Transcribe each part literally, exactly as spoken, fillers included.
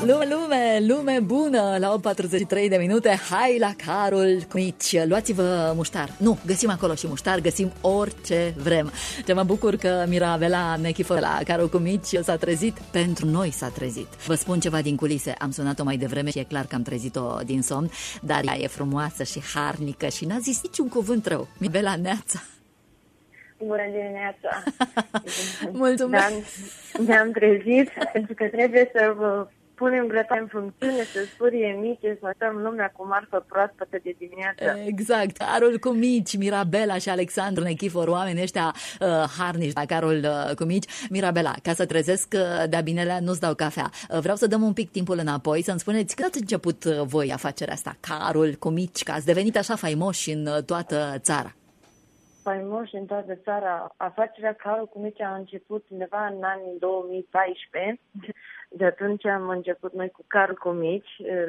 Lume, lume, lume bună! La opt patruzeci și trei de minute, hai la Carul Comici. Luați-vă muștar. Nu, găsim acolo și muștar, găsim orice vrem. Ce mă bucur că Mirabela Nechifă la Carul Comici s-a trezit. Pentru noi s-a trezit. Vă spun ceva din culise. Am sunat-o mai devreme și e clar că am trezit-o din somn, dar ea e frumoasă și harnică și n-a zis niciun cuvânt rău. Mirabela, neața! Bună dimineața! Mulțumesc! Ne-am, ne-am trezit pentru că trebuie să vă punem grătare în funcțiune, să spurie mici, să stăm lumea cu marfă proaspătă de dimineață. Exact! Carul Comici, Mirabela și Alexandru Nechifor, oamenii ăștia uh, harnici la Carul uh, Comici. Mirabela, ca să trezesc uh, de-a binelea, nu-ți dau cafea. Uh, vreau să dăm un pic timpul înapoi, să-mi spuneți când ați început uh, voi afacerea asta, Carul Comici, că ați devenit așa faimoși în uh, toată țara. Faimoși în toată țara. Afacerea Carul Comici a început undeva în anii două mii paisprezece. De atunci am început noi cu Carul Comici,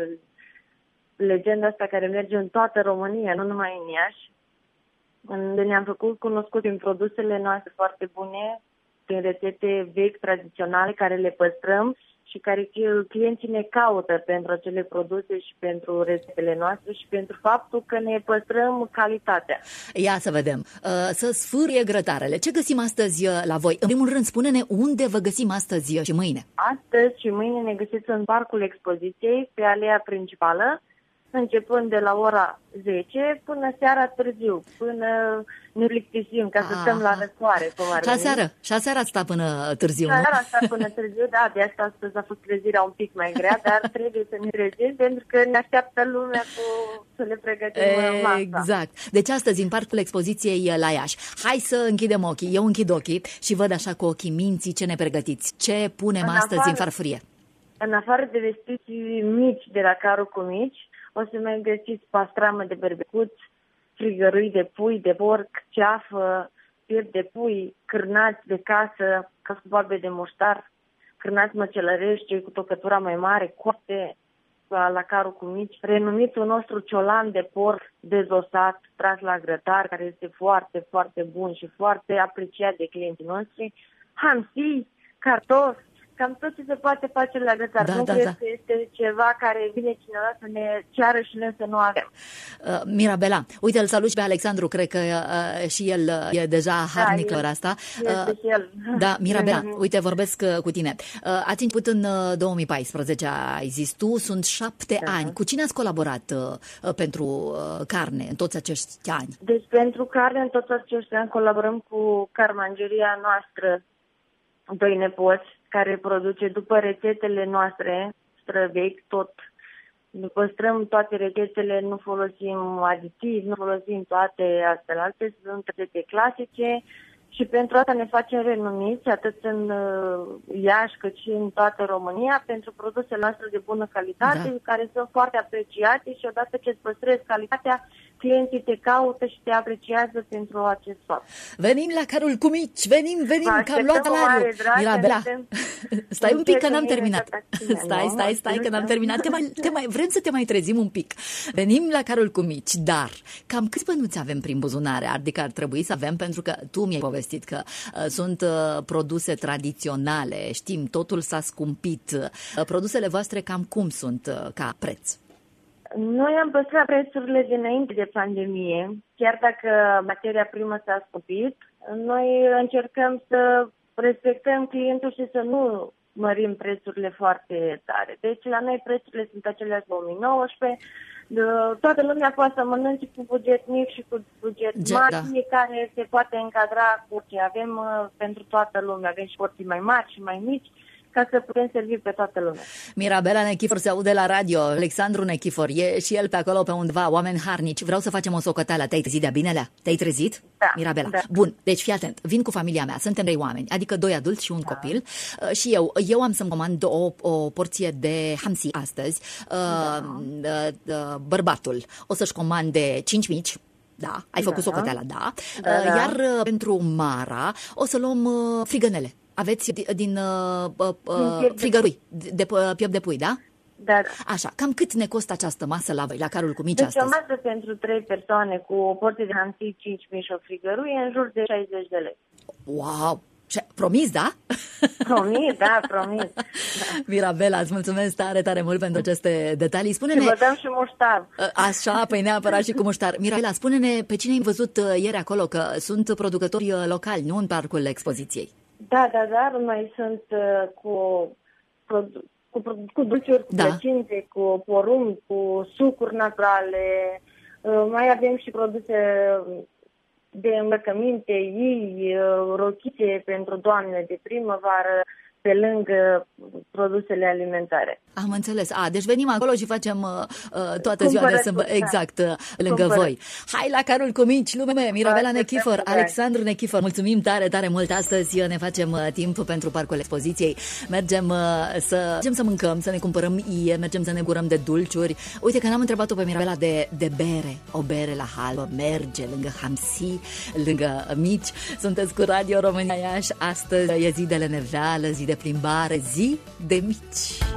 legenda asta care merge în toată România, nu numai în Iași. Unde ne-am făcut cunoscut prin produsele noastre foarte bune, prin rețete vechi, tradiționale, care le păstrăm și care clienții ne caută pentru acele produse și pentru rețetele noastre și pentru faptul că ne păstrăm calitatea. Ia să vedem. Să sfârie grătarele. Ce găsim astăzi la voi? În primul rând, spune-ne unde vă găsim astăzi și mâine. Astăzi și mâine ne găsiți în Parcul Expoziției, pe alea principală, începând de la ora zece până seara târziu, până ne plictisim, ca să Aha. stăm la răcoare. Și aseară? Și aseară ați stat până târziu, nu? Și aseară stat până târziu, da, de asta astăzi a fost trezirea un pic mai grea, dar trebuie să ne trezim, pentru că ne așteaptă lumea cu să le pregătim masa. Exact. Deci astăzi, în Parcul Expoziției la Iași, hai să închidem ochii, eu închid ochii și văd așa cu ochii minții ce ne pregătiți, ce punem în astăzi afară, în farfurie. În afară de vestiții mici de la Carul Comici, o să mai găsiți pastramă de berbecuț, frigărui de pui, de porc, ceafă, piept de pui, cârnați de casă, cascubabe de muștar, cârnați măcelărești, cu tocătura mai mare, coapte la Carul Comici, renumitul nostru ciolan de porc dezosat, tras la grătar, care este foarte, foarte bun și foarte apreciat de clienții noștri, hamsi, cartofi, cam tot ce se poate face la grătar. Da, nu da, cred da. că este ceva care vine cineva să ne ceară și noi să nu avem. Uh, Mirabela, uite, îl salut pe Alexandru, cred că uh, și el uh, e deja harnic la asta. Este uh, și el. Da, Mirabela, uite, vorbesc uh, cu tine. Uh, ați început în uh, două mii paisprezece, ai zis tu, sunt șapte da. ani. Cu cine ați colaborat uh, pentru uh, carne în toți acești ani? Deci pentru carne în toți acești ani colaborăm cu carmangeria noastră, doi nepoți, care produce după rețetele noastre străvechi, tot. Păstrăm toate rețetele, nu folosim aditivi, nu folosim toate astfel alte, sunt rețete clasice și pentru asta ne facem renumiți, atât în Iași cât și în toată România, pentru produsele noastre de bună calitate, da. care sunt foarte apreciate și odată ce îți păstrezi calitatea, clienții te caută și te apreciază pentru acest fapt. Venim la Carul Comici, venim, venim, că am luat salariul. Mirabela, stai un pic că n-am terminat. Stai, stai, stai că n-am terminat. Te mai, te mai, vrem să te mai trezim un pic. Venim la Carul Comici, dar cam câți bănuți avem prin buzunare? Adică ar trebui să avem, pentru că tu mi-ai povestit că uh, sunt uh, produse tradiționale, știm, totul s-a scumpit. Uh, produsele voastre cam cum sunt uh, ca preț? Noi am păstrat prețurile dinainte de pandemie, chiar dacă materia primă s-a scumpit. Noi încercăm să respectăm clientul și să nu mărim prețurile foarte tare. Deci la noi prețurile sunt aceleași două mii nouăsprezece. Toată lumea poate să mănânce cu buget mic și cu buget mare, da. Fiecare se poate încadra cu ce avem uh, pentru toată lumea. Avem și porții mai mari și mai mici, ca să putem servi pe toată lumea. Mirabela Nechifor se aude la radio, Alexandru Nechifor, e și el pe acolo pe undeva, oameni harnici. Vreau să facem o socoteală. Te-ai trezit de-a binelea? Te-ai trezit? Da. Mirabela. Da. Bun, deci fii atent, vin cu familia mea, suntem trei oameni, adică doi adulți și un da. copil uh, și eu, eu am să-mi comand o, o porție de hamsi astăzi, uh, da. uh, bărbatul o să-și comande cinci mici. Da, ai făcut da. socoteala, da. da, da. Iar uh, pentru Mara o să luăm uh, frigănele. Aveți din, din uh, uh, frigărui, de, de uh, piept de pui, da? Da. Așa, cam cât ne costă această masă la voi, la Carul Comici deci astăzi? Deci o masă pentru trei persoane cu o porție de hamsi, cinci mici și o frigărui e în jur de șaizeci de lei. Wow! Ce, promis, da? Promis, da, promis. Da. Mirabela, îți mulțumesc tare, tare mult pentru aceste detalii. Spune-ne... Și vă dăm și muștar. Așa, păi neapărat și cu muștar. Mirabela, spune-ne pe cine ai văzut ieri acolo, că sunt producători locali, nu în parcul expoziției. Da, da, da, mai sunt uh, cu, cu, cu dulciuri, cu da. plăcinte, cu porumb, cu sucuri naturale. Uh, mai avem și produse de îmbrăcăminte, ei, rochițe pentru doamne de primăvară, pe lângă produsele alimentare. Am înțeles. A, deci venim acolo și facem uh, toată ziua de sâmbătă, exact, uh, lângă Cumpărăt. voi. Hai la carul cu mici, lume, Mirabela Nechifor, Alexandru Nechifor, mulțumim tare, tare mult. Astăzi ne facem uh, timp pentru parcul expoziției. Mergem uh, să mergem să mâncăm, să ne cumpărăm ie, mergem să ne gurăm de dulciuri. Uite că n-am întrebat-o pe Mirabela de, de bere. O bere la halbă merge lângă Hamsi, lângă mici. Sunteți cu Radio România Iași. Astăzi e zi de leneveală, zi de plimbare, zi de mici.